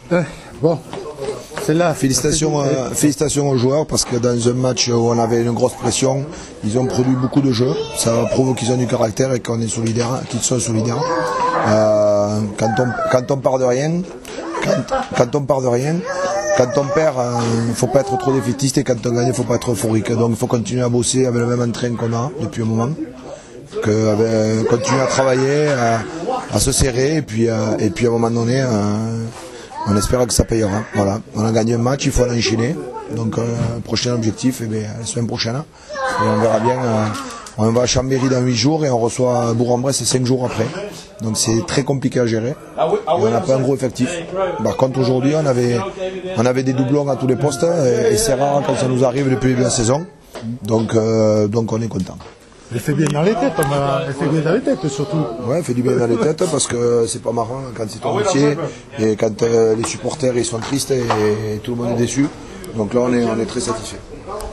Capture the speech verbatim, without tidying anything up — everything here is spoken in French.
Euh, bon, c'est là. Félicitations, euh, félicitations aux joueurs parce que dans un match où on avait une grosse pression, ils ont produit beaucoup de jeux. Ça prouve qu'ils ont du caractère et qu'on est solidaires, qu'ils sont solidaires. Euh, quand, on, quand on part de rien, quand, quand on part de rien, quand on perd, il ne faut pas être trop défaitiste et quand on gagne, il ne faut pas être euphorique. Donc il faut continuer à bosser avec le même entraînement qu'on a depuis un moment. Que, euh, continuer à travailler, à, à se serrer et puis, euh, et puis à un moment donné, euh, on espère que ça payera. Voilà. On a gagné un match, il faut l'enchaîner. Donc euh, prochain objectif, eh bien, la semaine prochaine. Et on verra bien. Euh, on va à Chambéry dans huit jours et on reçoit Bourg-en-Bresse cinq jours après. Donc c'est très compliqué à gérer. Et on n'a pas un gros effectif. Par contre aujourd'hui on avait, on avait des doublons à tous les postes et, et c'est rare quand ça nous arrive depuis le début de la saison. Donc, euh, donc on est content. Elle fait bien dans les têtes, elle fait bien dans les têtes surtout. Ouais, elle fait du bien dans les têtes parce que c'est pas marrant quand c'est ton métier et quand euh, les supporters ils sont tristes et, et tout le monde est déçu. Donc là on est, on est très satisfait.